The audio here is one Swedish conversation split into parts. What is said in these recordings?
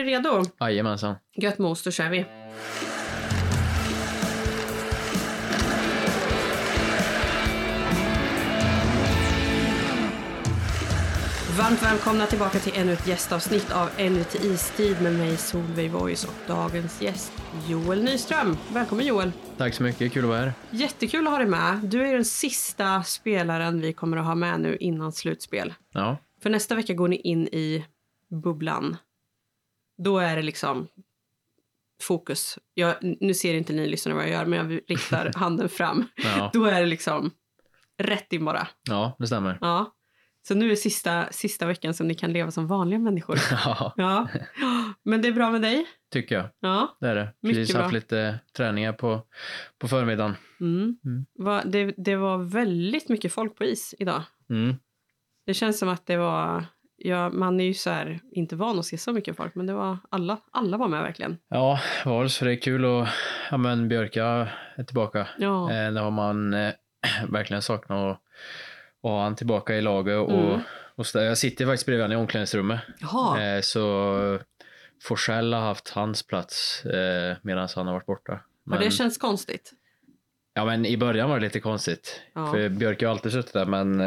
redo? Jajamensan. Gött mos, då kör vi. Varmt välkomna tillbaka till ännu ett gästavsnitt av Ännu till istid med mig Solveig Voice och dagens gäst Joel Nyström. Välkommen Joel. Tack så mycket, kul att vara här. Jättekul att ha dig med. Du är den sista spelaren vi kommer att ha med nu innan slutspel. Ja. För nästa vecka går ni in i bubblan. Då är det liksom fokus. Nu ser inte ni lyssnare vad jag gör, men jag riktar handen fram. Ja. Då är det liksom rätt in bara. Ja, det stämmer. Ja. Så nu är sista veckan som ni kan leva som vanliga människor. Ja, Ja. Men det är bra med dig? tycker jag. Ja. Det är det. Mycket Precis bra. haft lite träningar på förmiddagen. Det var väldigt mycket folk på is idag. Det känns som att det var... Ja, man är ju så här, inte van att se så mycket folk, men det var alla var med verkligen. Ja, så det är kul och Björka är tillbaka. Ja. Det har man verkligen saknat och ha han tillbaka i laget och jag sitter faktiskt bredvid i omklädningsrummet. Jaha. Så Forsell har haft hans plats medan han har varit borta. Men det känns konstigt. Ja, men i början var det lite konstigt. Ja. För Björk har alltid suttit där, men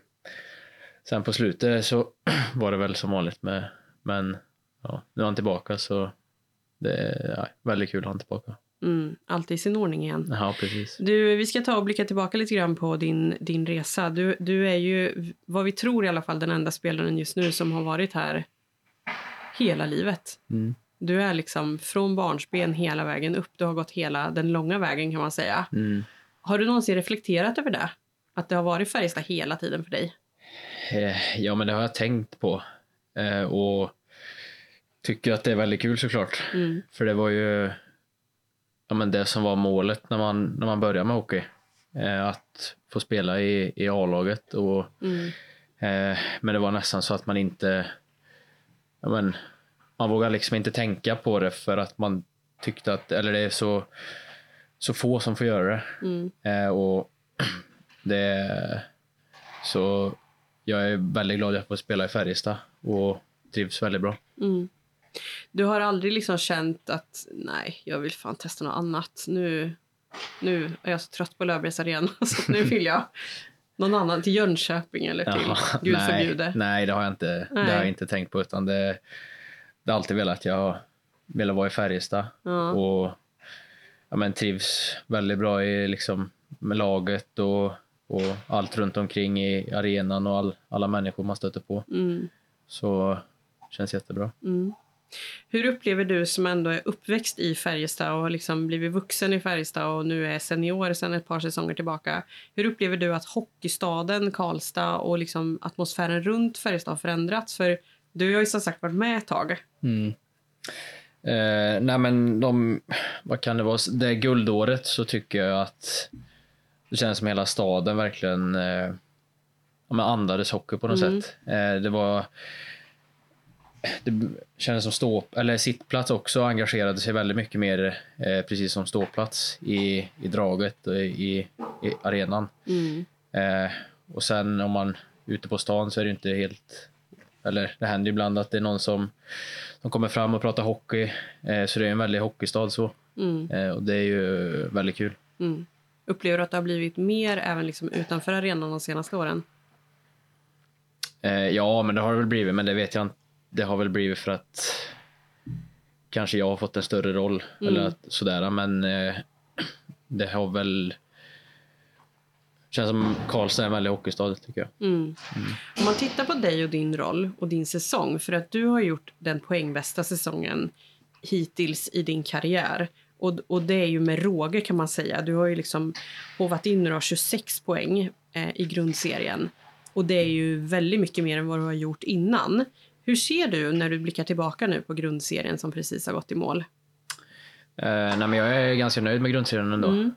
sen på slutet så var det väl som vanligt med. Men ja, nu är han tillbaka, så det är väldigt kul att han är tillbaka. Allt i sin ordning igen. Ja, precis. Du, vi ska ta och blicka tillbaka lite grann på din resa. Du är ju, vad vi tror i alla fall, den enda spelaren just nu som har varit här hela livet. Du är liksom från barnsben hela vägen upp. Du har gått hela den långa vägen, kan man säga. Har du någonsin reflekterat över det? Att det har varit Färjestad hela tiden för dig? Ja, men det har jag tänkt på. Och tycker att det är väldigt kul såklart. För det var ju det som var målet när man började med hockey. Att få spela i A-laget. Och, men det var nästan så att man inte... man vågar liksom inte tänka på det för att man tyckte att... Eller det är så få som får göra det. Och det... Så jag är väldigt glad att jag får spela i Färjestad och trivs väldigt bra. Du har aldrig liksom känt att nej, jag vill fan testa något annat. Nu är jag så trött på Löfbergs Arena så nu vill jag någon annan till Jönköping eller till Gud förbjude. Nej, det har jag inte. Det har jag inte tänkt på, utan det har alltid velat. Jag har velat vara i Färjestad och trivs väldigt bra i liksom med laget och allt runt omkring i arenan och alla människor man stöter på. Så känns jättebra. Hur upplever du som ändå är uppväxt i Färjestad och har liksom blivit vuxen i Färjestad och nu är senior sedan ett par säsonger tillbaka. Hur upplever du att hockeystaden Karlstad och liksom atmosfären runt Färjestad har förändrats? För du har ju som sagt varit med ett tag. Nej, men vad kan det vara? Det är guldåret, så tycker jag att det känns som hela staden verkligen andades hockey på något sätt. Det kändes som sittplats också engagerade sig väldigt mycket mer, precis som ståplats i draget och i arenan. Och sen om man är ute på stan så är det inte helt, eller det händer ibland att det är någon som kommer fram och pratar hockey, så det är en väldigt hockeystad så. Och det är ju väldigt kul. Upplever du att det har blivit mer även liksom utanför arenan de senaste åren? Ja, men det har det väl blivit, men det vet jag inte. Det har väl blivit för att kanske jag har fått en större roll eller sådär, men det har väl känns som Karlstad är en väldigt hockeystad, tycker jag. Om man tittar på dig och din roll och din säsong, för att du har gjort den poängbästa säsongen hittills i din karriär, och det är ju med råge, kan man säga. Du har ju liksom hovat in och 26 poäng i grundserien, och det är ju väldigt mycket mer än vad du har gjort innan. Hur ser du när du blickar tillbaka nu på grundserien som precis har gått i mål? Nej, men jag är ganska nöjd med grundserien ändå.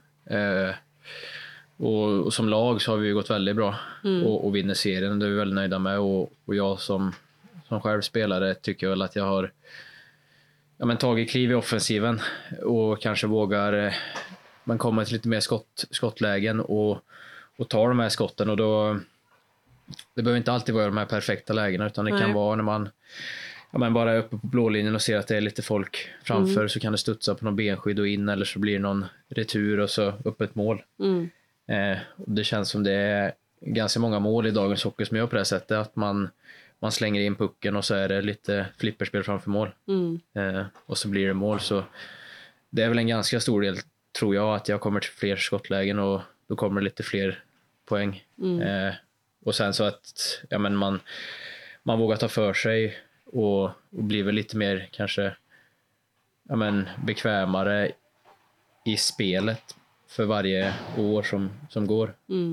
Och som lag så har vi gått väldigt bra och vinner serien. Det är vi väldigt nöjda med. Och jag som själv spelare tycker väl att jag har tagit kliv i offensiven och kanske vågar komma till lite mer skottlägen och ta de här skotten. Och då, det behöver inte alltid vara de här perfekta lägena, utan det kan vara när man men bara uppe på blålinjen och ser att det är lite folk framför, så kan det studsa på någon benskydd och in, eller så blir det någon retur och så upp ett mål. Och det känns som det är ganska många mål i dagens hockey som gör på det här sättet, att man slänger in pucken och så är det lite flipperspel framför mål. Och så blir det mål. Så det är väl en ganska stor del, tror jag, att jag kommer till fler skottlägen och då kommer det lite fler poäng. Och sen så att man vågar ta för sig och blir väl lite mer kanske bekvämare i spelet för varje år som går.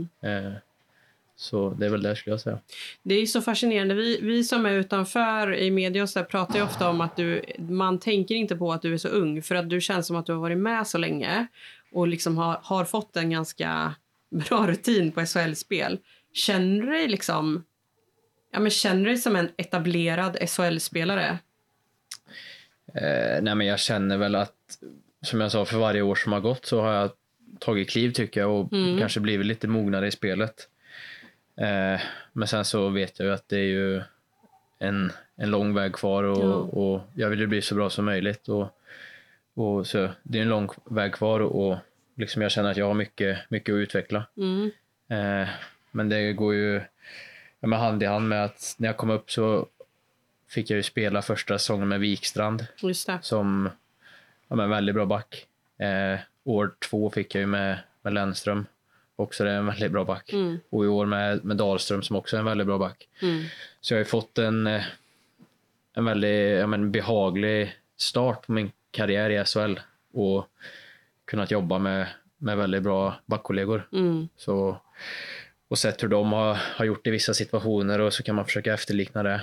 Så det är väl det, skulle jag säga. Det är så fascinerande. Vi som är utanför i media och så där pratar ju ofta om att man tänker inte på att du är så ung, för att du känns som att du har varit med så länge och liksom har fått en ganska bra rutin på SHL-spel. Känner du dig känner du dig som en etablerad SHL-spelare? Nej, men jag känner väl att, som jag sa, för varje år som har gått så har jag tagit kliv, tycker jag, och kanske blivit lite mognare i spelet. Men sen så vet jag ju att det är ju en lång väg kvar och jag vill ju bli så bra som möjligt och så det är en lång väg kvar och liksom jag känner att jag har mycket att utveckla. Men det går ju hand i hand med att när jag kom upp så fick jag ju spela första säsongen med Wikstrand. Just det. Som en väldigt bra back. År 2 fick jag ju med Lennström. Också det är en väldigt bra back. Och i år med Dahlström som också är en väldigt bra back. Så jag har ju fått en väldigt behaglig start på min karriär i SHL. Och kunnat jobba med väldigt bra backkollegor. Så, och sett hur de har gjort i vissa situationer, och så kan man försöka efterlikna det.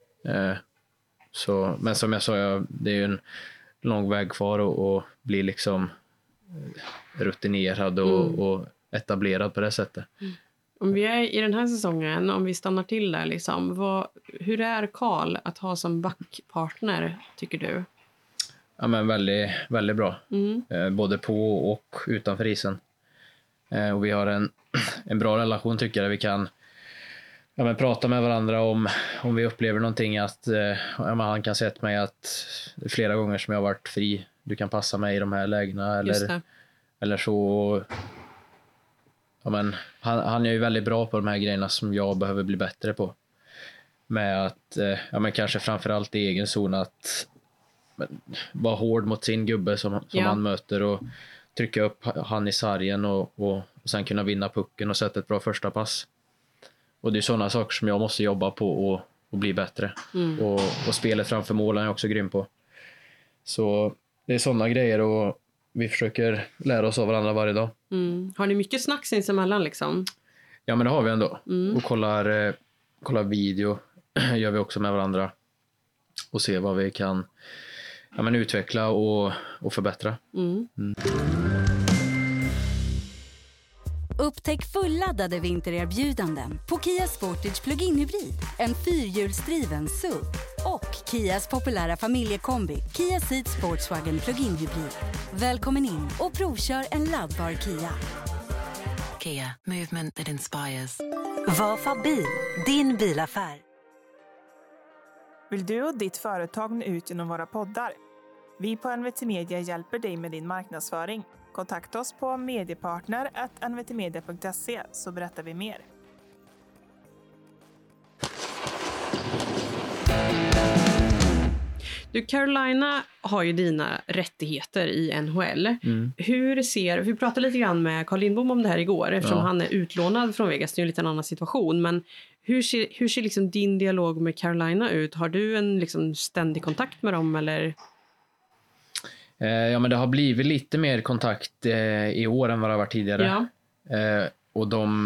Men som jag sa, det är ju en lång väg kvar och bli liksom rutinerad och etablerad på det sättet. Om vi är i den här säsongen, om vi stannar till där hur är Karl att ha som backpartner, tycker du? Ja, men väldigt, väldigt bra. Både på och utanför isen. Och vi har en bra relation, tycker jag. Vi kan prata med varandra om vi upplever någonting, att han kan säga till mig att flera gånger som jag har varit fri, du kan passa mig i de här lägena eller så. Han är ju väldigt bra på de här grejerna som jag behöver bli bättre på. Med att kanske framförallt i egen zon, att vara hård mot sin gubbe som han möter och trycka upp han i sargen och sen kunna vinna pucken och sätta ett bra första pass. Och det är sådana saker som jag måste jobba på och bli bättre. Och spelet framför målen är jag också grym på. Så det är sådana grejer, och vi försöker lära oss av varandra varje dag. Har ni mycket snack sinsemellan liksom? Ja, men det har vi ändå. Och kollar video gör vi också med varandra. Och ser vad vi kan utveckla och förbättra. Upptäck fulladdade vintererbjudanden på Kia Sportage Plug-in Hybrid, en fyrhjulsdriven SUV, och Kias populära familjekombi Kia Ceed Sportswagen Plug-in Hybrid. Välkommen in och provkör en laddbar Kia. Kia, movement that inspires. Vafa bil, din bilaffär. Vill du och ditt företag nå ut genom våra poddar? Vi på NVT Media hjälper dig med din marknadsföring. Kontakta oss på mediepartner@nvtmedia.se så berättar vi mer. Du, Carolina har ju dina rättigheter i NHL. Vi pratade lite grann med Carl Lindbom om det här igår, eftersom han är utlånad från Vegas. Det är ju lite en annan situation, men hur ser liksom din dialog med Carolina ut? Har du en liksom ständig kontakt med dem, eller? Ja, men det har blivit lite mer kontakt i år än vad det har varit tidigare. Och de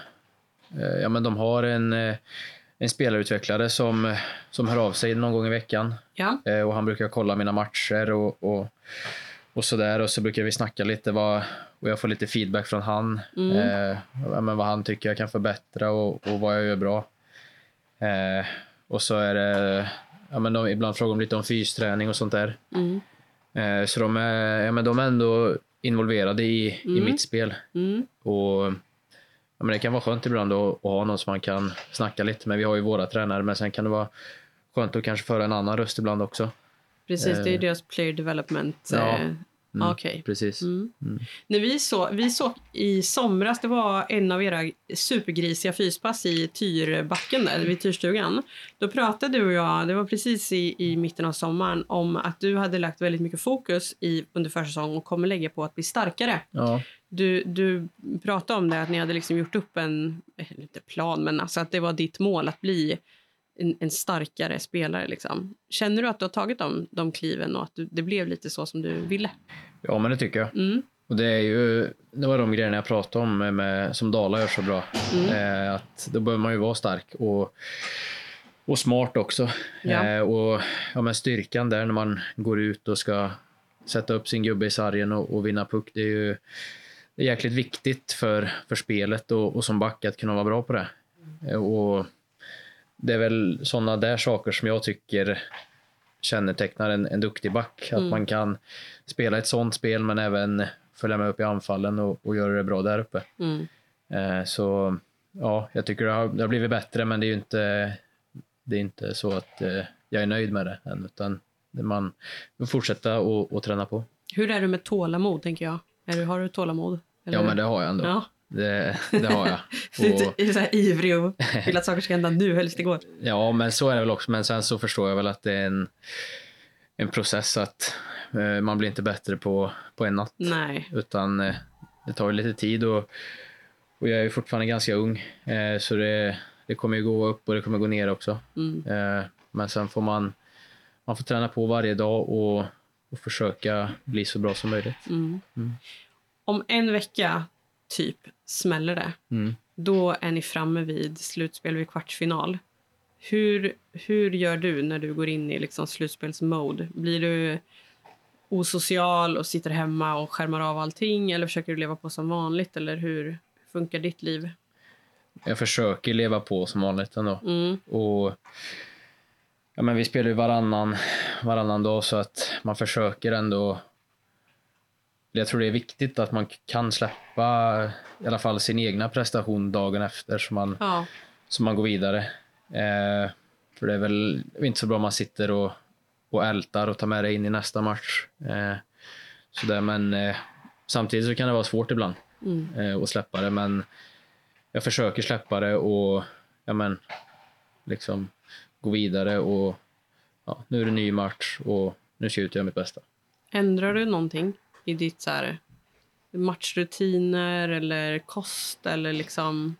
har en spelarutvecklare som hör av sig någon gång i veckan. Och han brukar kolla mina matcher och sådär. Och så brukar vi snacka lite och jag får lite feedback från han. Vad han tycker jag kan förbättra och vad jag gör bra. Och så är det ibland frågar de lite om fysträning och sånt där. Så de är ändå involverade i mitt spel. Och det kan vara skönt ibland att ha någon som man kan snacka lite med. Vi har ju våra tränare, men sen kan det vara skönt att kanske föra en annan röst ibland också. Precis, det är deras player development. Ja. Okej. Precis. När vi såg i somras, det var en av era supergrisiga fyspass i Tyrbacken där, vid Tyrstugan. Då pratade du och jag, det var precis i mitten av sommaren, om att du hade lagt väldigt mycket fokus under försäsong och kommer lägga på att bli starkare. Ja. Du pratade om det, att ni hade liksom gjort upp inte plan, men alltså att det var ditt mål att bli en starkare spelare liksom. Känner du att du har tagit de kliven och att det blev lite så som du ville? Ja, men det tycker jag. Och det var de grejerna jag pratade om som Dala gör så bra. Att då behöver man ju vara stark och smart också. Ja. Och men styrkan där när man går ut och ska sätta upp sin gubbe i sargen och vinna puck, det är jäkligt viktigt för spelet och som back att kunna vara bra på det. Och det är väl sådana där saker som jag tycker kännetecknar en duktig back. Att man kan spela ett sånt spel men även följa med upp i anfallen och göra det bra där uppe. Så ja, jag tycker det har blivit bättre, men det är inte så att jag är nöjd med det än, utan man fortsätta och träna på. Hur är du med tålamod, tänker jag? Har du tålamod? Eller? Ja, men det har jag ändå. Ja. Det har jag. Du är så här ivrig och vill att saker ska hända nu, helst igår. Ja, men så är det väl också. Men sen så förstår jag väl att det är en process, att man blir inte bättre på en natt. Nej. Utan det tar ju lite tid och jag är ju fortfarande ganska ung. Så det kommer ju gå upp och det kommer gå ner också. Men sen får man får träna på varje dag och försöka bli så bra som möjligt. Om en vecka typ smäller det. Då är ni framme vid slutspel, vid kvartsfinal. Hur gör du när du går in i liksom slutspelsmode? Blir du osocial och sitter hemma och skärmar av allting, eller försöker du leva på som vanligt, eller hur funkar ditt liv? Jag försöker leva på som vanligt ändå. Och men vi spelar ju varannan dag, så att man försöker ändå. Jag tror det är viktigt att man kan släppa i alla fall sin egna prestation dagen efter, så man går vidare. För det är väl inte så bra om man sitter och ältar och tar med det in i nästa match. Men samtidigt så kan det vara svårt ibland att släppa det, men jag försöker släppa det och liksom gå vidare och nu är det ny match och nu ska jag ut och göra mitt bästa. Ändrar du någonting i ditt så här matchrutiner eller kost eller liksom?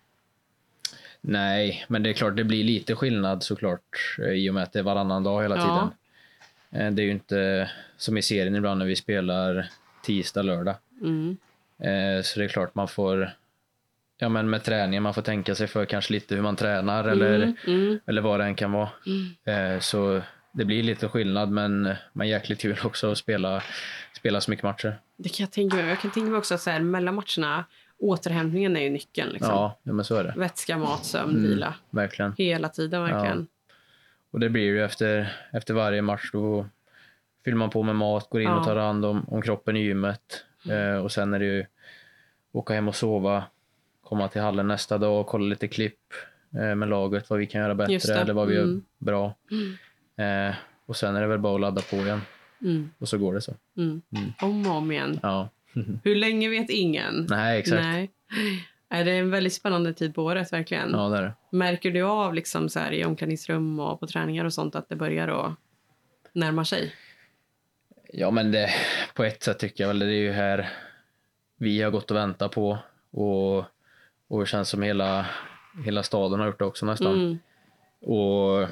Nej, men det är klart det blir lite skillnad såklart i och med att det är varannan dag hela tiden. Det är ju inte som i serien ibland när vi spelar tisdag, lördag. Så det är klart man får med träningen, man får tänka sig för kanske lite hur man tränar eller vad det än kan vara. Så det blir lite skillnad, men jäkligt kul också att spela så mycket matcher. Det kan jag tänka mig. Jag kan tänka mig också att så här, mellan matcherna, återhämtningen är ju nyckeln. Liksom. Ja, men så är det. Vätska, mat, sömn, vila. Verkligen. Hela tiden, verkligen. Ja. Och det blir ju efter varje match, då fyller man på med mat, går in och tar hand om kroppen i gymmet. Och sen är det ju åka hem och sova, komma till hallen nästa dag och kolla lite klipp med laget, vad vi kan göra bättre eller vad vi gör bra. Och sen är det väl bara att ladda på igen. Och så går det så. Om och om igen. Ja. Hur länge vet ingen? Nej, exakt. Nej. Är det en väldigt spännande tid på året, verkligen? Ja, det är det. Märker du av liksom så här, i omklädningsrum och på träningar och sånt att det börjar att närma sig? Ja, men det, på ett sätt tycker jag väl, det är ju här vi har gått och väntat på och det känns som hela staden har gjort det också nästan. Och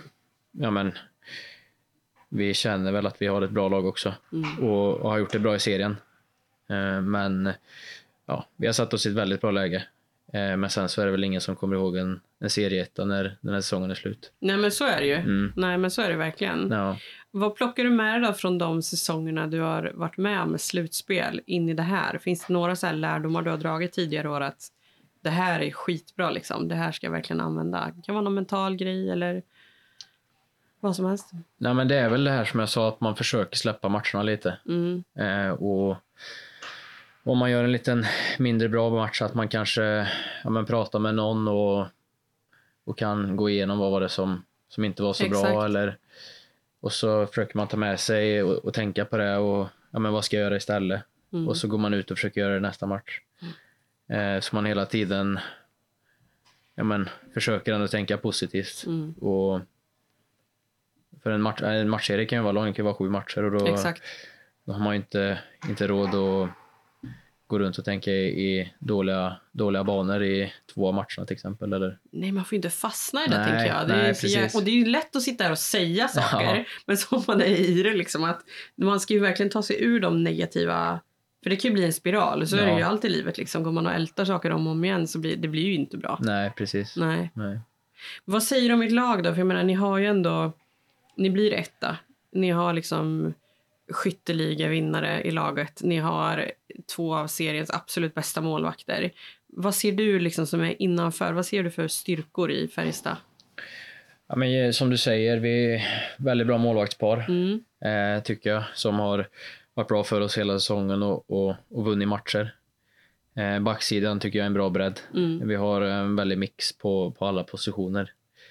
vi känner väl att vi har ett bra lag också och har gjort det bra i serien. Men vi har satt oss i ett väldigt bra läge. Men sen så är det väl ingen som kommer ihåg en serieetta när den här säsongen är slut. Nej, men så är det ju. Nej, men så är det verkligen. Ja. Vad plockar du med dig då från de säsongerna du har varit med slutspel in i det här? Finns det några så här lärdomar du har dragit tidigare år att det här är skitbra liksom, det här ska jag verkligen använda? Det kan vara någon mental grej eller vad som helst. Nej, men det är väl det här som jag sa, att man försöker släppa matcherna lite. Och om man gör en liten mindre bra match, att man kanske pratar med någon och kan gå igenom vad var det som som inte var så bra. Eller, och så försöker man ta med sig och tänka på det och men vad ska jag göra istället? Och så går man ut och försöker göra det nästa match. Så man hela tiden försöker ändå tänka positivt. Och för en matchserie kan ju vara lång, det kan vara 7 matcher och då har man ju inte råd att gå runt och tänka i dåliga banor i 2 matcherna till exempel. Eller? Nej, man får inte fastna i det, tänker jag. Och det är ju lätt att sitta här och säga saker, men så man är i det liksom, att man ska ju verkligen ta sig ur de negativa, för det kan ju bli en spiral, så är det ju alltid i livet liksom. Går man och ältar saker om och om igen så det blir ju inte bra. Nej, precis. Nej. Vad säger du om ert lag då? För jag menar, ni har ju ändå, ni blir 1. Ni har liksom skytteligavinnare i laget. Ni har 2 av seriens absolut bästa målvakter. Vad ser du liksom som är innanför? Vad ser du för styrkor i Färjestad? Ja, men som du säger, vi är väldigt bra målvaktspar, tycker jag, som har varit bra för oss hela säsongen och vunnit matcher. Backsidan tycker jag är en bra bredd. Vi har en väldig mix på alla positioner.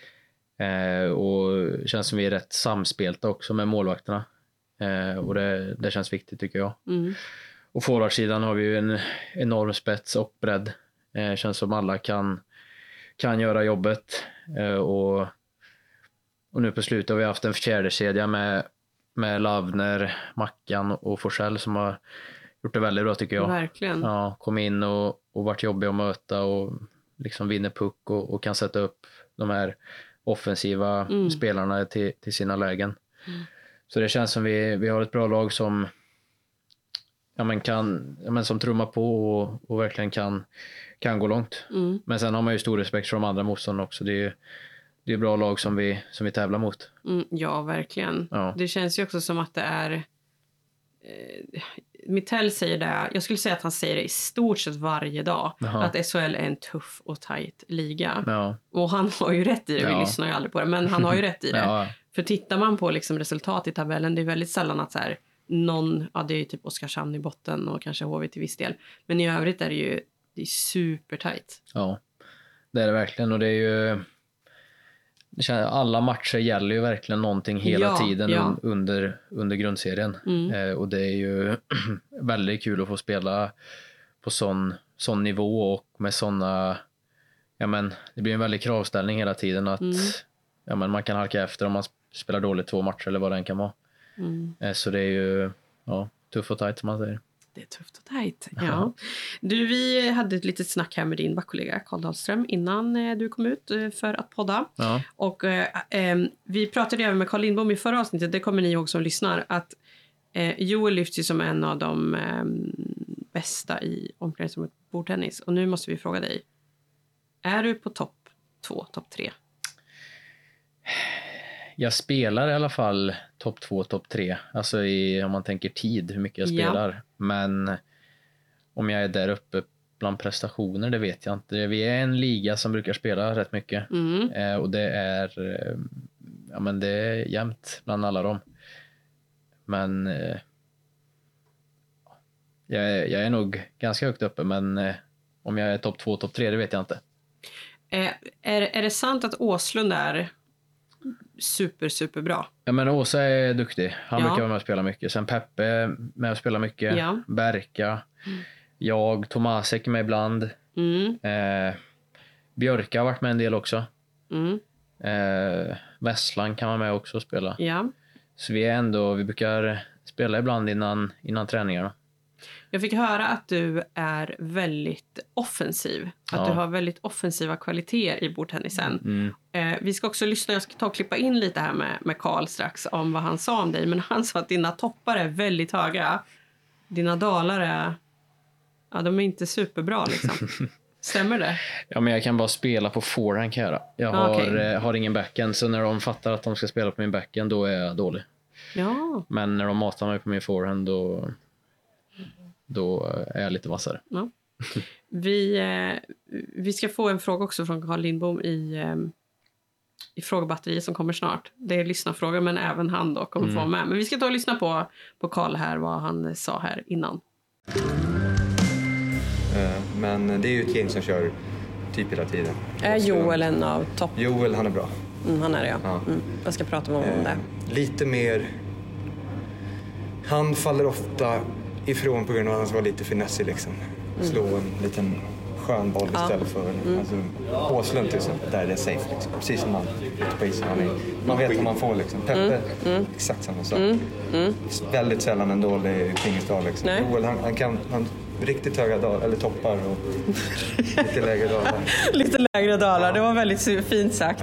Och det känns som vi är rätt samspelta också med målvakterna. Och det känns viktigt, tycker jag. Och forwardsidan har vi ju en enorm spets och bredd. Känns som alla kan göra jobbet. Och nu på slutet har vi haft en 4:e kedja med Lavner, Mackan och Forsell som har gjort det väldigt bra, tycker jag. Verkligen. Ja, kom in och varit jobbig att möta och liksom vinner puck och kan sätta upp de här offensiva spelarna till sina lägen. Så det känns som vi har ett bra lag som som trummar på och verkligen kan gå långt. Men sen har man ju stor respekt för de andra motståndarna också. Det är bra lag som vi tävlar mot. Ja, verkligen. Ja. Det känns ju också som att det är... Mittell säger det. Jag skulle säga att han säger det i stort sett varje dag. Jaha. Att SHL är en tuff och tajt liga. Ja. Och han har ju rätt i det. Vi lyssnar ju aldrig på det. Men han har ju rätt i det. Ja. För tittar man på liksom resultat i tabellen. Det är väldigt sällan att så här, det är ju typ Oskarshamn i botten. Och kanske HV till viss del. Men i övrigt är det är supertajt. Ja, det är det verkligen. Och det är ju... alla matcher gäller ju verkligen någonting hela tiden under grundserien. Och det är ju väldigt kul att få spela på sån nivå och med såna, det blir en väldig kravställning hela tiden att man kan halka efter om man spelar dåligt 2 matcher eller vad det än kan vara. Så det är ju tufft och tajt, som man säger. Det är tufft och tajt. Ja. Du, vi hade ett litet snack här med din backkollega Karl Dahlström innan du kom ut för att podda. Ja. Och vi pratade även med Carl Lindbom i förra avsnittet. Det kommer ni ihåg som lyssnar. Att Joel lyfts ju som en av de bästa i omklädningsrummet bordtennis. Och nu måste vi fråga dig. Är du på topp 2, topp 3? Jag spelar i alla fall topp 2, topp 3. Alltså om man tänker tid, hur mycket jag spelar. Ja. Men om jag är där uppe bland prestationer, det vet jag inte. Vi är en liga som brukar spela rätt mycket. Och det är det är jämnt bland alla dem. Men jag är nog ganska högt uppe. Men om jag är topp 2, topp 3, det vet jag inte. Är det sant att Åslund är super bra? Ja, men Åsa är duktig. Han brukar vara med och spela mycket. Sen Peppe är med och spela mycket. Ja. Berka. Jag, Tomasek är med ibland. Björka har varit med en del också. Vesslan kan vara med också och spela. Ja. Så vi brukar spela ibland innan träningarna. Jag fick höra att du är väldigt offensiv. Att du har väldigt offensiva kvaliteter i bordtennisen. Vi ska också lyssna, jag ska ta och klippa in lite här med Carl strax om vad han sa om dig. Men han sa att dina toppar är väldigt höga. Dina dalar är... Ja, de är inte superbra liksom. Stämmer det? Ja, men jag kan bara spela på forehand, kan jag göra. Jag har ingen backhand, så när de fattar att de ska spela på min backhand, då är jag dålig. Ja. Men när de matar mig på min forehand, då är jag lite vassare. Ja. Vi ska få en fråga också från Carl Lindbom i frågebatteriet som kommer snart. Det är lyssnarfrågor, men även han då kommer få med. Men vi ska ta och lyssna på Carl här, vad han sa här innan. Men det är ju ett gäng som kör typ hela tiden. Är Joel en av topp? Joel, han är bra. Han är det, ja. Jag ska prata med honom om det. Lite mer... Han faller ofta ifrån på grund av att han var lite finessig liksom. Slå en liten skön boll istället för alltså, Åslund till exempel, där är det safe liksom. Precis som han ute på isen. Man vet vad man får liksom. Peppe, exakt samma sak. Väldigt sällan en dålig fingerstad liksom. Joel, han kan riktigt höga eller toppar och lite lägre dalar. Lite lägre dalar, det var väldigt fint sagt.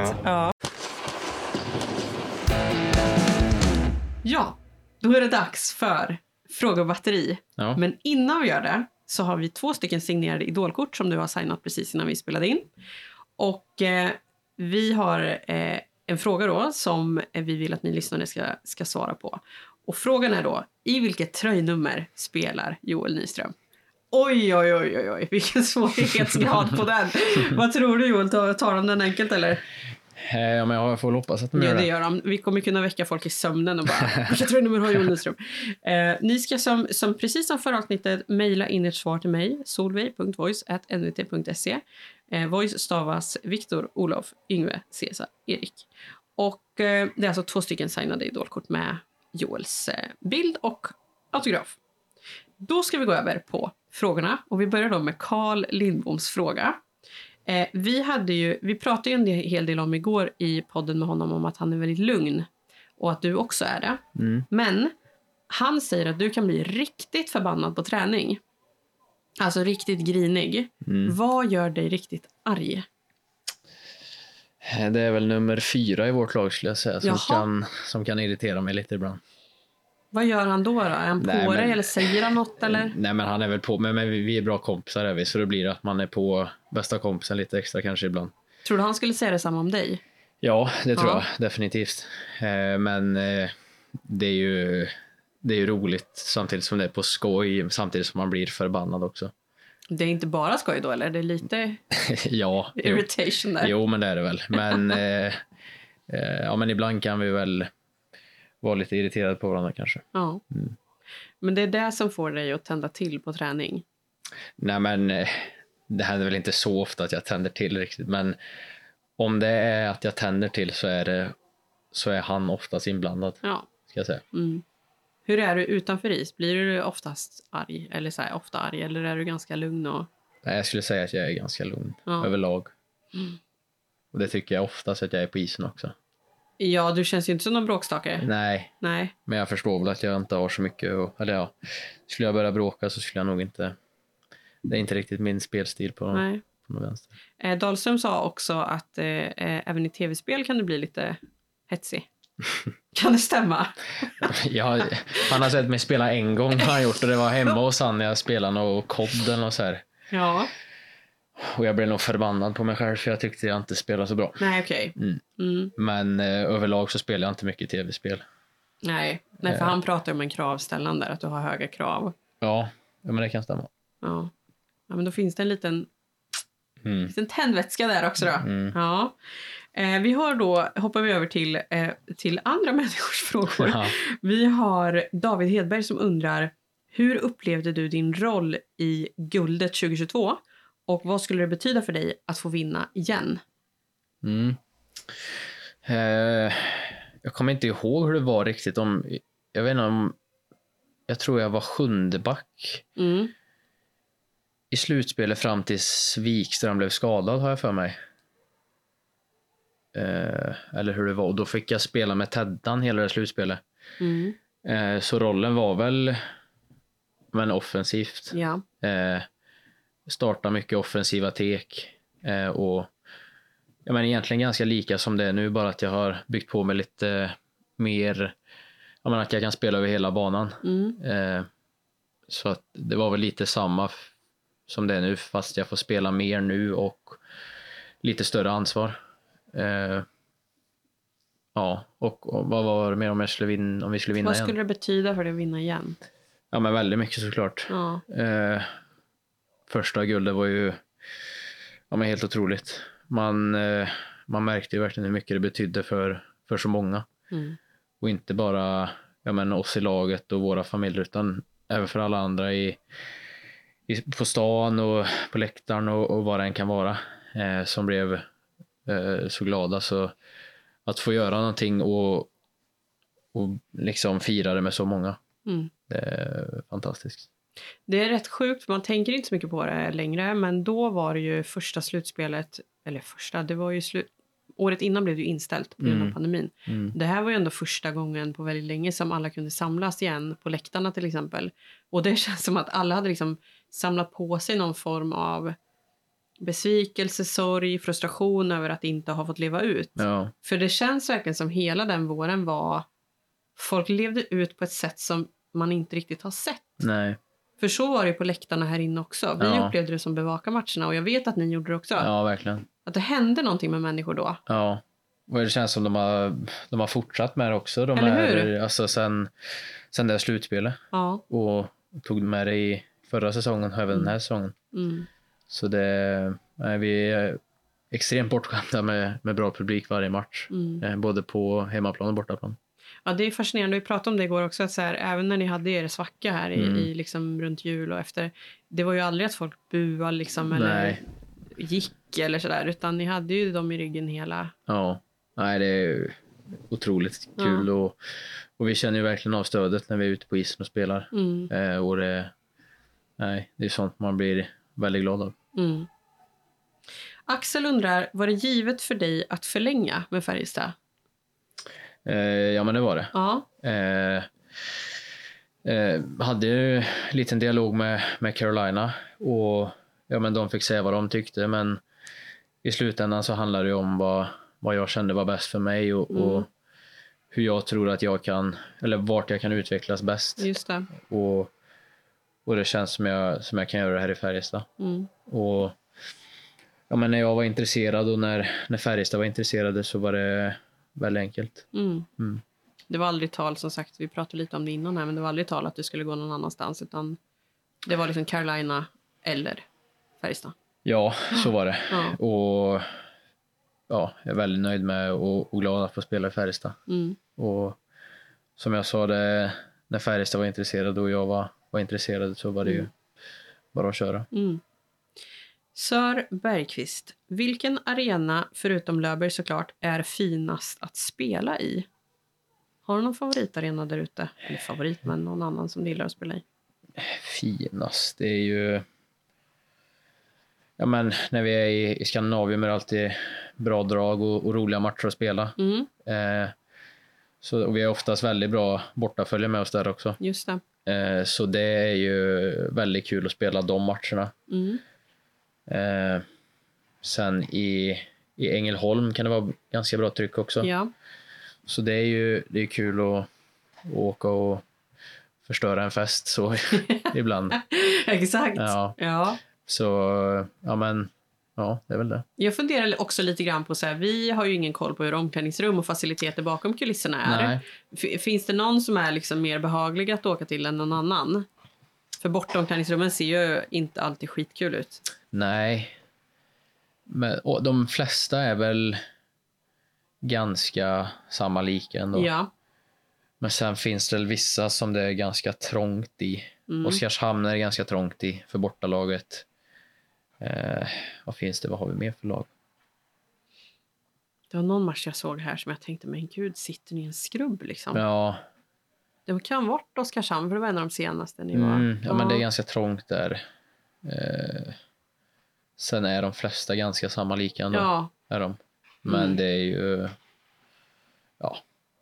Ja, då är det dags för frågebatteri. Ja. Men innan vi gör det så har vi 2 stycken signerade idolkort som du har signat precis innan vi spelade in. Och vi har en fråga då som vi vill att ni lyssnare ska svara på. Och frågan är då, i vilket tröjnummer spelar Joel Nyström? Oj, vilken svårighetsgrad på den. Vad tror du, Joel? Tar de den enkelt eller? Ja, men jag får hoppas att de gör det. Ja, det gör de. Vi kommer kunna väcka folk i sömnen och bara, vilka tröjnummer har Joel Nyström? Ni ska som precis som förra avsnittet mejla in ett svar till mig, solveig.voice@nvt.se. Voice stavas Viktor, Olof, Yngve, Cesar, Erik. Och det är alltså 2 stycken signade idolkort med Joels bild och autograf. Då ska vi gå över på frågorna och vi börjar då med Carl Lindboms fråga. Vi pratade ju en hel del om igår i podden med honom om att han är väldigt lugn och att du också är det. Men han säger att du kan bli riktigt förbannad på träning. Alltså riktigt grinig. Vad gör dig riktigt arg? Det är väl nummer 4 i vårt lag skulle jag säga som kan irritera mig lite ibland. Vad gör han då? Är han på dig eller säger han något? Eller? Nej, men han är väl på. Men vi är bra kompisar är vi, så det blir att man är på bästa kompisen lite extra kanske ibland. Tror du han skulle säga detsamma om dig? Ja, det tror jag definitivt. Men det är ju roligt samtidigt som det är på skoj, samtidigt som man blir förbannad också. Det är inte bara skoj då, eller? Det är lite irritation där. Jo, men det är det väl. Men, men ibland kan vi väl vara lite irriterade på varandra kanske. Ja. Men det är det som får dig att tända till på träning? Nej, men det händer väl inte så ofta att jag tänder till riktigt. Men om det är att jag tänder till så är han oftast inblandad. Ja. Ska jag säga. Hur är du utanför is? Blir du oftast arg? Eller så här, ofta arg? Eller är du ganska lugn? Nej, jag skulle säga att jag är ganska lugn överlag. Och det tycker jag oftast att jag är på isen också. Ja, du känns ju inte som någon bråkstake. Nej. Men jag förstår väl att jag inte har så mycket. Skulle jag börja bråka så skulle jag nog inte... Det är inte riktigt min spelstil på någon vänster. Dahlström sa också att även i tv-spel kan det bli lite hetsig. Kan det stämma? Ja, han har sett mig spela en gång har han gjort. Och det var hemma hos han när jag spelade och kodden och så här. Ja. Och jag blev nog förbannad på mig själv för jag tyckte jag inte spelade så bra. Nej, okej. Men överlag så spelar jag inte mycket tv-spel. Nej, för han pratar om en kravställan där, att du har höga krav. Ja, men det kan stämma. Ja, men då finns det en liten tändvätska där också då. Ja. Hoppar vi över till andra människors frågor. Ja. Vi har David Hedberg som undrar: hur upplevde du din roll i guldet 2022? Och vad skulle det betyda för dig att få vinna igen? Jag kommer inte ihåg hur det var riktigt. Jag vet inte jag tror jag var 7:e back. I slutspelet fram till Wikström blev skadad har jag för mig. Eller hur det var. Och då fick jag spela med Teddan hela det slutspelet. Så rollen var väl offensivt. Ja. Starta mycket offensiva tek. Och jag menar egentligen ganska lika som det är nu, bara att jag har byggt på mig lite mer. Jag menar att jag kan spela över hela banan. Så att det var väl lite samma som det är nu, fast jag får spela mer nu och lite större ansvar. Och vad var det mer om vi skulle vinna igen? Vad skulle det betyda för dig att vinna igen? Ja, men väldigt mycket såklart. Ja. Första guldet var ju helt otroligt. Man märkte ju verkligen hur mycket det betydde för så många. Och inte bara oss i laget och våra familjer, utan även för alla andra på stan och på läktaren och vad det än kan vara, som blev så glada. Så att få göra någonting och liksom fira det med så många. Det är fantastiskt. Det är rätt sjukt, man tänker inte så mycket på det längre, men då var det ju första slutspelet, eller första, det var ju året innan blev det ju inställt på grund av pandemin. Det här var ju ändå första gången på väldigt länge som alla kunde samlas igen på läktarna till exempel. Och det känns som att alla hade liksom samlat på sig någon form av besvikelse, sorg, frustration över att inte ha fått leva ut. Ja. För det känns verkligen som hela den våren var, folk levde ut på ett sätt som man inte riktigt har sett. Nej. För så var det på läktarna här inne också. Vi upplevde det som bevaka matcherna och jag vet att ni gjorde det också. Ja, verkligen. Att det hände någonting med människor då. Ja, och det känns som de har fortsatt med det också. Eller hur? Alltså sen det slutspelet. Ja. Och tog med det i förra säsongen och även den här säsongen. Så vi är extremt bortskämda med bra publik varje match. Både på hemmaplan och bortaplan. Ja, det är fascinerande. Vi pratade om det igår också. Att så här, även när ni hade er svacka här i liksom runt jul och efter. Det var ju aldrig att folk buade liksom, eller gick eller sådär. Utan ni hade ju dem i ryggen hela. Ja. Nej, det är otroligt kul. Och vi känner ju verkligen av stödet när vi är ute på isen och spelar. Och det är sånt man blir väldigt glad av. Axel undrar, var det givet för dig att förlänga med Färjestad? Ja, men det var det. Ja. Hade ju en liten dialog med Carolina och men de fick säga vad de tyckte, men i slutändan så handlar det om vad jag kände var bäst för mig och hur jag tror att jag kan, eller vart jag kan utvecklas bäst. Just det. Och det känns som jag kan göra det här i Färjestad. Och men när jag var intresserad och när Färjestad var intresserade så var det väldigt enkelt. Det var aldrig tal, som sagt, vi pratade lite om det innan här, men det var aldrig tal att du skulle gå någon annanstans, utan det var liksom Carolina eller Färjestad. Ja, så var det. Ja. Och jag är väldigt nöjd med och glad att få spela i Färjestad. Och som jag sa, när Färjestad var intresserad och jag var intresserad så var det ju bara att köra. Sör Bergqvist, vilken arena förutom Löfberg såklart är finast att spela i? Har du någon favoritarena där ute? Eller favorit, men någon annan som du gillar att spela i? Finast, det är ju... Ja, men när vi är i Skandinavien är det alltid bra drag och roliga matcher att spela. Och vi är oftast väldigt bra bortafölje med oss där också. Just det. Så det är ju väldigt kul att spela de matcherna. Sen i Ängelholm kan det vara ganska bra tryck också. Ja. Så det är kul att åka och förstöra en fest så ibland. Exakt. Ja. Så det är väl det. Jag funderar också lite grann på så här, vi har ju ingen koll på hur omklädningsrum och faciliteter bakom kulisserna är. Finns det någon som är liksom mer behaglig att åka till än någon annan? För bortomklädningsrummen ser ju inte alltid skitkul ut. Nej. Men de flesta är väl ganska samma lika ändå. Ja. Men sen finns det väl vissa som det är ganska trångt i. Oskarshamn är ganska trångt i för bortalaget. Vad finns det? Vad har vi mer för lag? Det var någon match jag såg här som jag tänkte, men gud, sitter ni i en skrubb liksom? Ja. Det kan vara Oskarshamn, för det var en av de senaste ni var. Ja, men det är ganska trångt där. Sen är de flesta ganska samma lika ändå. Ja. Är de. Men det är ju... Ja.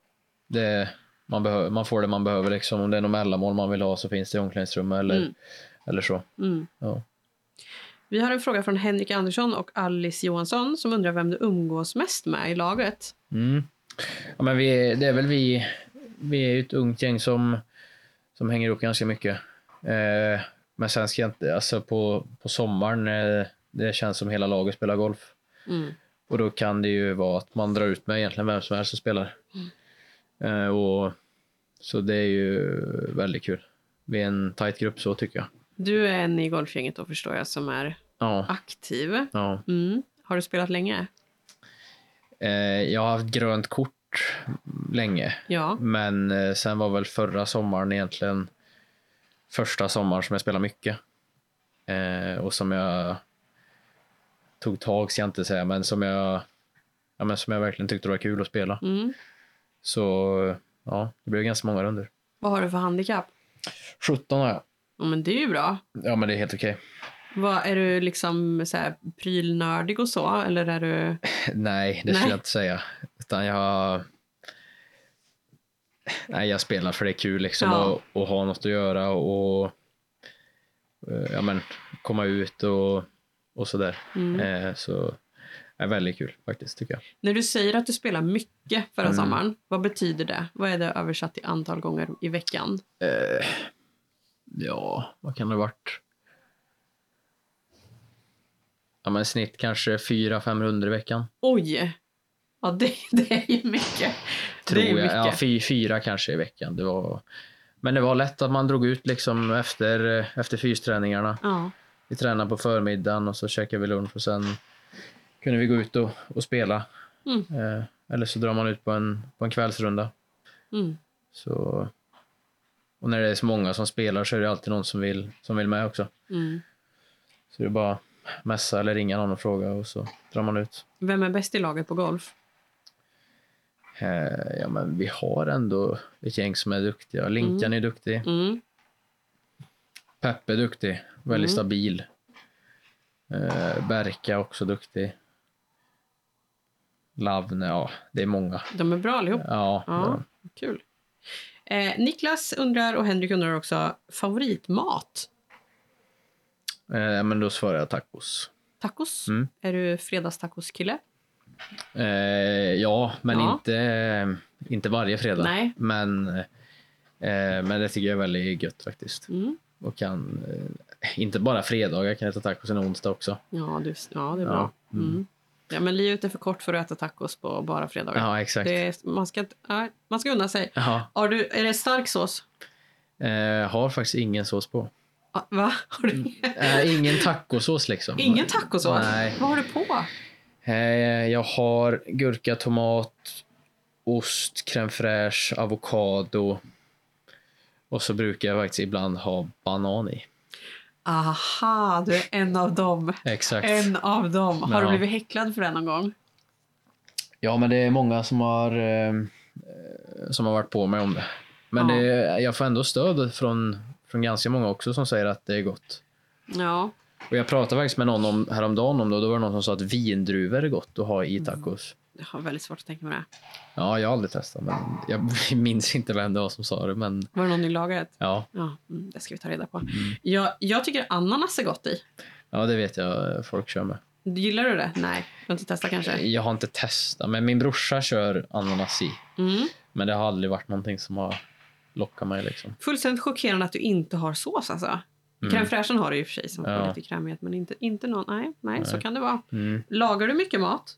Man får det man behöver liksom. Om det är någon mellanmål man vill ha så finns det i omklädningsrum eller så. Ja. Vi har en fråga från Henrik Andersson och Alice Johansson som undrar vem du umgås mest med i laget. Ja, men vi är ju ett ungt gäng som hänger ihop ganska mycket. Men sen ska jag inte, alltså på sommaren det känns som hela laget spelar golf. Och då kan det ju vara att man drar ut med egentligen vem som helst som spelar. Och så det är ju väldigt kul. Vi är en tight grupp så tycker jag. Du är en i golfgänget då förstår jag som är aktiv. Ja. Har du spelat länge? Jag har haft grönt kort länge. Ja. Men sen var väl förra sommaren egentligen första sommaren som jag spelade mycket. Och som jag tog tag ska jag inte säga, men som jag men som jag verkligen tyckte det var kul att spela. Så ja, det blev ganska många runder. Vad har du för handikapp? 17 har jag. Ja, men det är ju bra. Ja, men det är helt okej. Är du liksom så här prylnördig och så? Eller är du... Nej, det skulle jag inte säga. Utan jag spelar för det är kul liksom. Och ha något att göra och ja, men komma ut och sådär. Så är väldigt kul faktiskt, tycker jag. När du säger att du spelar mycket förra sommaren, vad betyder det? Vad är det översatt i antal gånger i veckan? Ja, vad kan det ha varit? Ja, men snitt kanske 400-500 i veckan. Oj! Ja, det är ju mycket. Tror det är jag. mycket. Ja, 4 kanske i veckan. Men det var lätt att man drog ut liksom efter fysträningarna. Ja. Vi tränade på förmiddagen och så käkade vi lunch och sen kunde vi gå ut och spela. Eller så drar man ut på en kvällsrunda. Så, och när det är så många som spelar så är det alltid någon som vill med också. Så det är bara mässa eller ringa någon och fråga och så drar man ut. Vem är bäst i laget på golf? Ja, men vi har ändå ett gäng som är duktiga. Linkan är duktig. Peppe är duktig. Väldigt stabil. Berka också duktig. Lavne, ja, det är många. De är bra allihop. Ja. Kul. Niklas undrar och Henrik undrar också favoritmat. Men då svarar jag tacos. Tacos? Är du fredagstacoskille? Ja, men inte varje fredag. Nej. Men det tycker jag är väldigt gött faktiskt. Och kan inte bara fredagar, kan äta tacos en onsdag också. Ja, det är bra. Ja, men livet är för kort för att äta tacos på bara fredagar. Ja, exakt. Man ska unna sig. Ja. Är det stark sås? Har faktiskt ingen sås på. Va? Har du ingen tacosås liksom. ingen tacosås? Nej. Vad har du på? Jag har gurka, tomat, ost, crème fraîche, avokado. Och så brukar jag faktiskt ibland ha banan i. Aha, du är en av dem. Exakt. En av dem. Har du blivit häcklad för det någon gång? Ja, men det är många som har varit på mig om det. Men jag får ändå stöd från ganska många också som säger att det är gott. Ja. Och jag pratade faktiskt med någon häromdagen om det, och då var det någon som sa att vindruvor är gott att ha i tacos. Jag har väldigt svårt att tänka mig det. Ja, jag har aldrig testat, men jag minns inte vem det var som sa det. Men... Var det någon i laget? Ja. Det ska vi ta reda på. Jag tycker ananas är gott i. Ja, det vet jag folk kör med. Gillar du det? Nej, du har inte testat kanske? Jag har inte testat, men min brorsa kör ananas i. Men det har aldrig varit någonting som har lockat mig liksom. Fullständigt chockerande att du inte har sås alltså. Crème fraîchen har du i och för sig som får lite krämighet, men inte någon. Nej, så kan det vara. Lagar du mycket mat?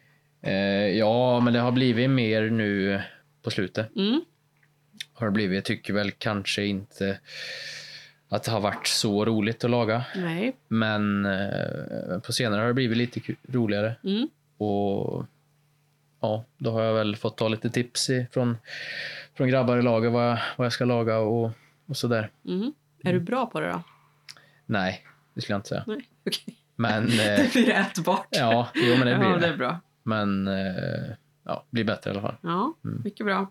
Ja, men det har blivit mer nu på slutet. Har det blivit. Jag tycker väl kanske inte att det har varit så roligt att laga. Nej. Men på senare har det blivit lite roligare. Och ja, då har jag väl fått ta lite tips från grabbar i laget vad jag ska laga och sådär. Är du bra på det då? Nej, det skulle jag inte säga. Nej, okej. Men det blir ätbart. Ja, men det blir det är bra. Men blir bättre i alla fall. Ja, mycket bra.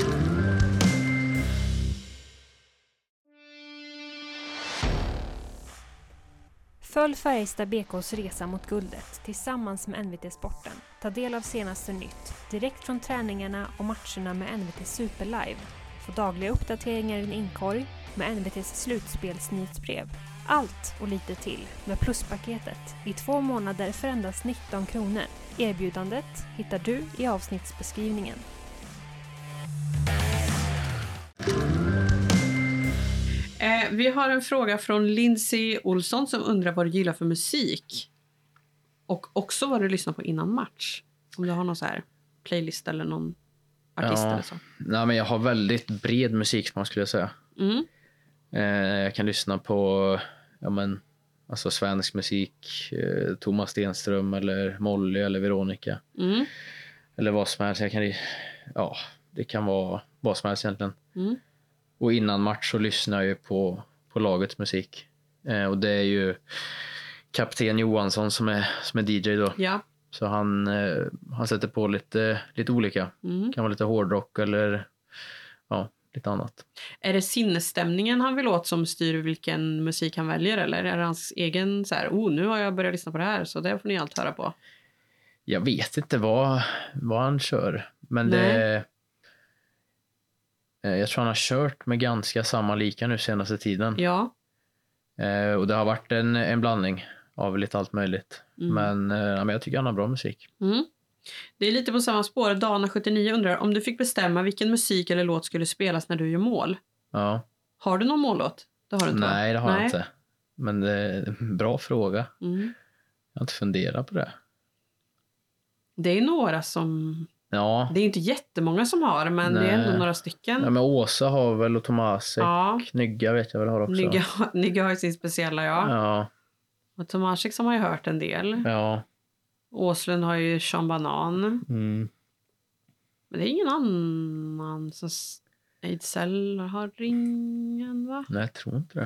Följ Färjestad BKs resa mot guldet tillsammans med NVT Sporten. Ta del av senaste nytt direkt från träningarna och matcherna med NVT Superlive. Få dagliga uppdateringar i din inkorg med NVTs slutspelsnyhetsbrev. Allt och lite till med pluspaketet i 2 månader för endast 19 kronor. Erbjudandet hittar du i avsnittsbeskrivningen. Vi har en fråga från Lindsay Olsson som undrar vad du gillar för musik. Och också vad du lyssnar på innan match. Om du har någon så här playlist eller någon artist eller så. Nej, men jag har väldigt bred musiksmak skulle jag säga. Jag kan lyssna på alltså svensk musik, Thomas Stenström eller Molly eller Veronica. Eller vad som helst. Det kan vara vad som helst egentligen. Och innan match så lyssnar jag ju på lagets musik. Och det är ju kapten Johansson som är DJ då. Ja. Så han sätter på lite olika. Kan vara lite hårdrock eller lite annat. Är det sinnesstämningen han vill åt som styr vilken musik han väljer? Eller är det hans egen så här, nu har jag börjat lyssna på det här så det får ni allt höra på? Jag vet inte vad han kör. Men jag tror han har kört med ganska samma lika nu senaste tiden. Ja. Och det har varit en blandning av lite allt möjligt. Men jag tycker han har bra musik. Det är lite på samma spår. Dana79 undrar, om du fick bestämma vilken musik eller låt skulle spelas när du gör mål. Ja. Har du någon mållåt? Det har du inte. Nej, det har jag inte. Men det är en bra fråga. Jag har inte funderat på det. Det är några som... Ja. Det är inte jättemånga som har, men det är ändå några stycken. Ja, men Åsa har väl och Tomasek. Ja. Nygga vet jag väl har också. Nygga har ju sin speciella, Ja. Och Tomasek som har ju hört en del. Ja. Åslund har ju Sean Banan. Men det är ingen annan som... Ejdsell har ringen, va? Nej, jag tror inte det.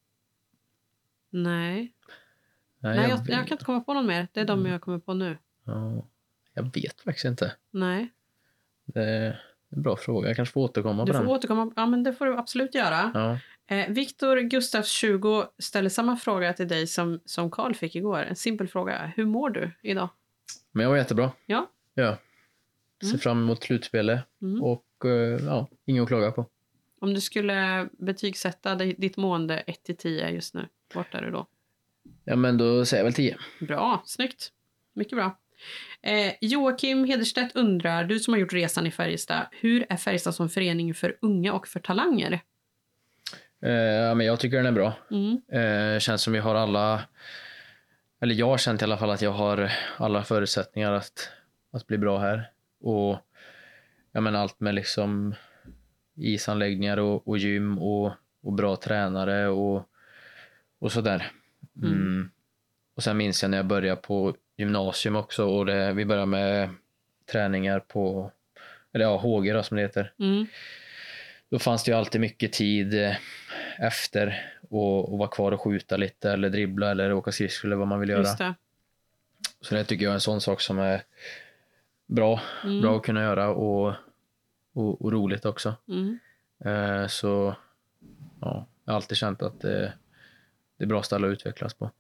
Nej, jag kan inte komma på någon mer. Det är de jag kommer på nu. Ja. Jag vet faktiskt inte. Nej. Det är en bra fråga. Jag kanske får återkomma på den. Du får återkomma. Ja, men det får du absolut göra. Ja. Viktor Gustafs 20 ställer samma fråga till dig som Carl fick igår. En simpel fråga. Hur mår du idag? Men jag var jättebra. Ja. Ser fram emot slutspelet. Och inget att klaga på. Om du skulle betygsätta ditt mående 1-10 just nu, vart är du då? Ja, men då säger jag väl 10. Bra, snyggt. Mycket bra. Joakim Hederstedt undrar, du som har gjort resan i Färjestad, hur är Färjestad som förening för unga och för talanger? Men jag tycker den är bra. Känns som vi har alla, eller jag har känt i alla fall att jag har alla förutsättningar att bli bra här. Och jag menar allt med liksom isanläggningar och gym och bra tränare och sådär. Och sen minns jag när jag började på gymnasium också och vi började med träningar på HG då, som det heter. Då fanns det ju alltid mycket tid efter och vara kvar och skjuta lite eller dribbla eller åka skridskor eller vad man vill göra. Just det. Så det tycker jag är en sån sak som är bra att kunna göra och roligt också. Så jag har alltid känt att det är bra ställe att utvecklas på.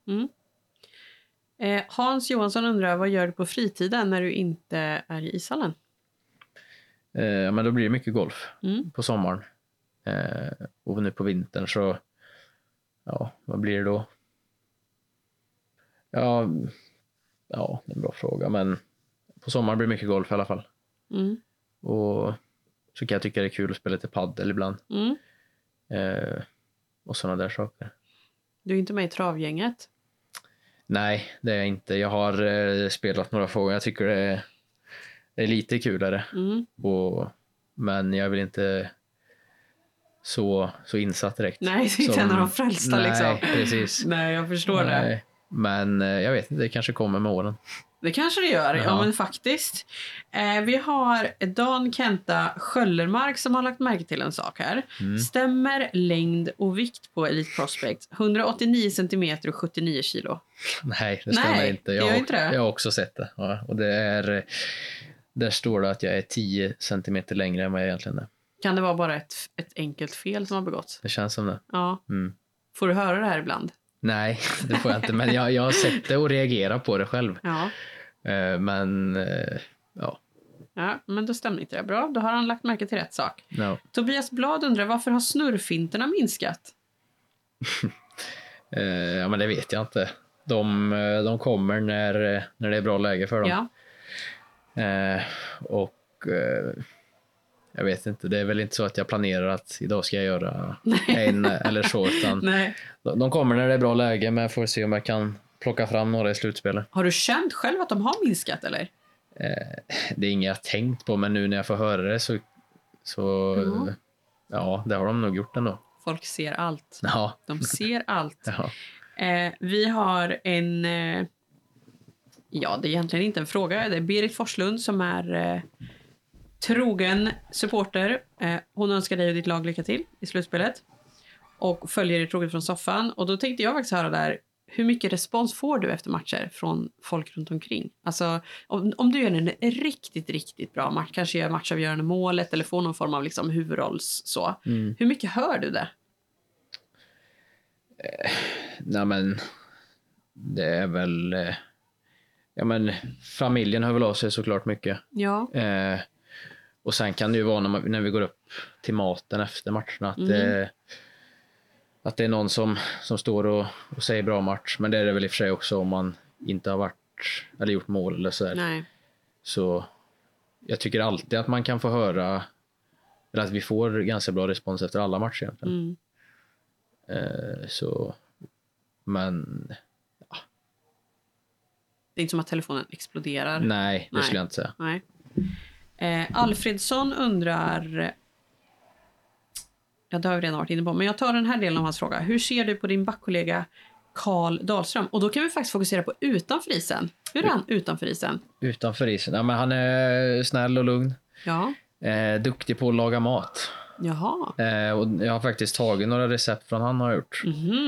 Hans Johansson undrar, vad gör du på fritiden när du inte är i ishallen? Men då blir det mycket golf på sommaren. Och nu på vintern så vad blir det då? Ja, det är en bra fråga, men på sommaren blir det mycket golf i alla fall. Och så kan jag tycka det är kul att spela lite paddel ibland. Och sådana där saker. Du är inte med i travgänget? Nej, det är jag inte. Jag har spelat några frågor. Jag tycker det är lite kulare. Men jag vill inte så insatt direkt. Nej, det är inte en av de frälsta liksom. Nej, precis. Nej, jag förstår det. Men jag vet inte, det kanske kommer med åren. Det kanske det gör, ja men faktiskt. Vi har Dan Kenta Sköllermark som har lagt märke till en sak här. Stämmer längd och vikt på Elite Prospect 189 cm och 79 kilo? Nej, det stämmer inte. Jag har också sett det. Ja, och där står det att jag är 10 cm längre än vad jag egentligen är. Kan det vara bara ett enkelt fel som har begåtts? Det känns som det. Ja. Får du höra det här ibland? Nej, det får jag inte. Men jag har sett det och reagerat på det själv. Ja. Men Ja, men då stämmer inte det. Bra, då har han lagt märke till rätt sak. No. Tobias Blad undrar, varför har snurrfinterna minskat? Ja, men det vet jag inte. De kommer när det är bra läge för dem. Ja. Jag vet inte, det är väl inte så att jag planerar att idag ska jag göra en eller så, utan Nej. De kommer när det är bra läge, men jag får se om jag kan plocka fram några i slutspelet. Har du känt själv att de har minskat, eller? Det är inget jag tänkt på, men nu när jag får höra det så ja, det har de nog gjort ändå. Folk ser allt. Ja. De ser allt. Ja. Vi har en... det är egentligen inte en fråga. Det är Berit Forslund som är trogen supporter. Hon önskar dig och ditt lag lycka till i slutspelet. Och följer dig troget från soffan. Och då tänkte jag faktiskt höra där, hur mycket respons får du efter matcher från folk runt omkring? Alltså om du gör en riktigt, riktigt bra match, kanske gör matchavgörande målet eller får någon form av liksom huvudrolls så. Hur mycket hör du det? Nej men det är väl ja men familjen hör väl av sig såklart mycket. Ja. Och sen kan det ju vara när vi går upp till maten efter matcherna att det är någon som står och säger bra match, men det är det väl i och för sig också om man inte har varit eller gjort mål eller så där. Nej. Så jag tycker alltid att man kan få höra eller att vi får ganska bra respons efter alla matcher egentligen. Så men ja. Det är inte som att telefonen exploderar. Nej, det skulle jag inte säga. Nej. Alfredsson undrar, ja, det har vi redan varit inne på, men jag tar den här delen av hans fråga. Hur ser du på din backkollega Karl Dahlström? Och då kan vi faktiskt fokusera på utanför isen. Hur är han utanför isen? Utanför isen? Ja, men han är snäll och lugn. Ja. Duktig på att laga mat. Jaha. Och jag har faktiskt tagit några recept från han har gjort.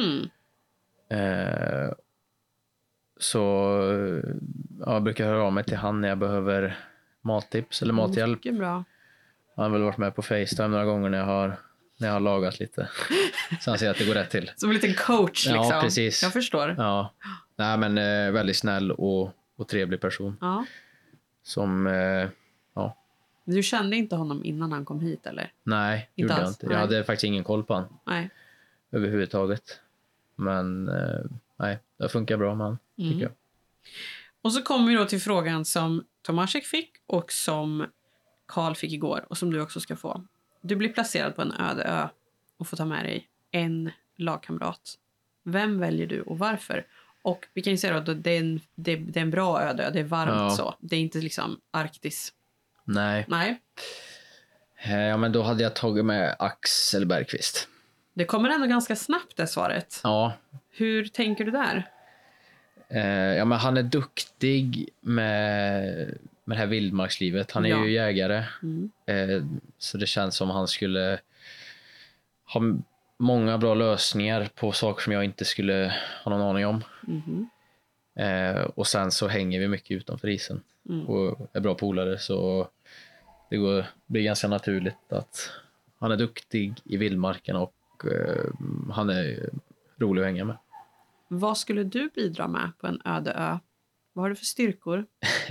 Så jag brukar höra av mig till han när jag behöver mattips eller mathjälp. Mycket bra. Han har väl varit med på FaceTime några gånger när jag har lagat lite. Så han ser att det går rätt till. Som en liten coach liksom. Ja, precis. Jag förstår. Ja. Nej, men väldigt snäll och trevlig person. Ja. Som, ja. Du kände inte honom innan han kom hit, eller? Nej, Inte gjorde jag alls? inte. Nej. Jag hade faktiskt ingen koll på han. Nej. Överhuvudtaget. Men nej, det funkar bra med han, tycker jag. Och så kommer vi då till frågan som Tomasek fick och som Karl fick igår och som du också ska få. Du blir placerad på en öde ö och får ta med dig en lagkamrat. Vem väljer du och varför? Och vi kan ju säga att det är en bra öde ö, det är varmt så. Det är inte liksom Arktis. Nej. Ja, men då hade jag tagit med Axel Bergqvist. Det kommer ändå ganska snabbt det svaret. Ja. Hur tänker du där? Ja, men han är duktig med det här vildmarkslivet. Han är ju jägare. Så det känns som han skulle ha många bra lösningar på saker som jag inte skulle ha någon aning om. Och sen så hänger vi mycket utanför isen. Och är bra polare, så det blir ganska naturligt att han är duktig i vildmarken och han är rolig att hänga med. Vad skulle du bidra med på en öde ö? Vad har du för styrkor?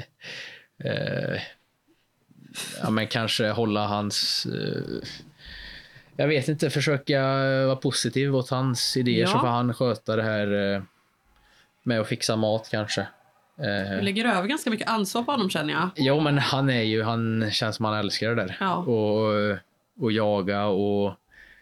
Ja, men kanske hålla hans... jag vet inte, försöka vara positiv åt hans idéer, så får han sköta det här med att fixa mat kanske. Du lägger över ganska mycket ansvar på honom, känner jag. Jo, men han känns som han älskar det där. Ja. Och jaga och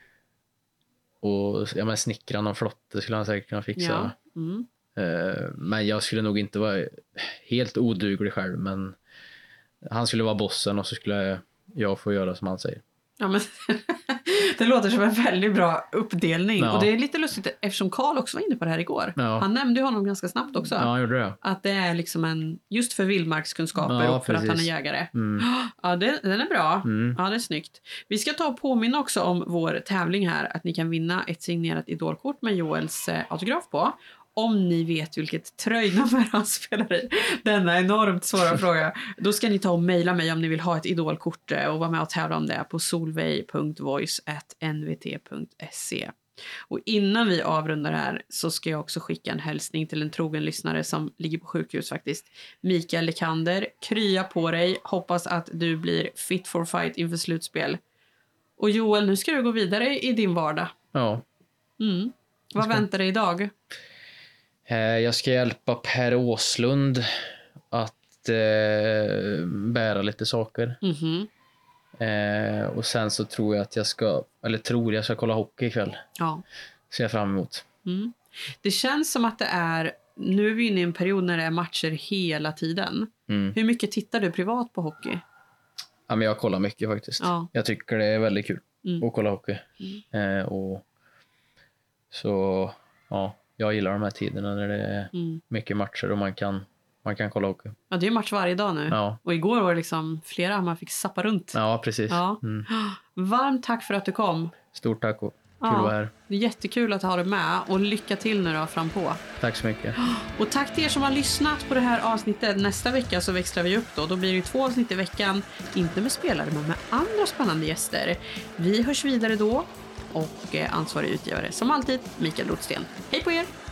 ja, men snickra någon flotte skulle han säkert kunna fixa. Men jag skulle nog inte vara helt oduglig själv, men han skulle vara bossen och så skulle jag få göra som han säger. Ja, men det låter som en väldigt bra uppdelning. Ja. Och det är lite lustigt eftersom Karl också var inne på det här igår. Ja. Han nämnde ju honom ganska snabbt också. Ja, han gjorde det. Att det är liksom just för vildmarkskunskaper och för precis. att han är jägare. Ja, den är bra. Ja, det är snyggt. Vi ska ta och påminna också om vår tävling här. Att ni kan vinna ett signerat idolkort med Joels autograf på. Om ni vet vilket tröjnummer han spelar i. Denna enormt svåra fråga. Då ska ni ta och mejla mig om ni vill ha ett idolkort och vara med och tävla om det på solveig.voice@nvt.se. Och innan vi avrundar här så ska jag också skicka en hälsning till en trogen lyssnare som ligger på sjukhus faktiskt. Mikael Lekander, krya på dig. Hoppas att du blir fit for fight inför slutspel. Och Joel, nu ska du gå vidare i din vardag. Ja. Vad väntar dig idag? Jag ska hjälpa Per Åslund att bära lite saker. Och sen så tror jag att jag ska kolla hockey ikväll. Ja. Ser jag fram emot. Det känns som att det är, nu är vi inne i en period när det är matcher hela tiden. Hur mycket tittar du privat på hockey? Ja, men jag kollar mycket faktiskt. Ja. Jag tycker det är väldigt kul att kolla hockey. Och så ja, jag gillar de här tiderna när det är mycket matcher och man kan kolla hockey. Ja, det är match varje dag nu. Ja. Och igår var det liksom flera man fick sappa runt. Ja, precis. Ja. Varmt tack för att du kom. Stort tack. att vara här. Det är jättekul att ha dig med och lycka till nu då frampå. Tack så mycket. Och tack till er som har lyssnat på det här avsnittet. Nästa vecka så växlar vi upp då. Då blir det 2 avsnitt i veckan. Inte med spelare men med andra spännande gäster. Vi hörs vidare då. Och ansvarig utgivare som alltid Mikael Rotsten. Hej på er!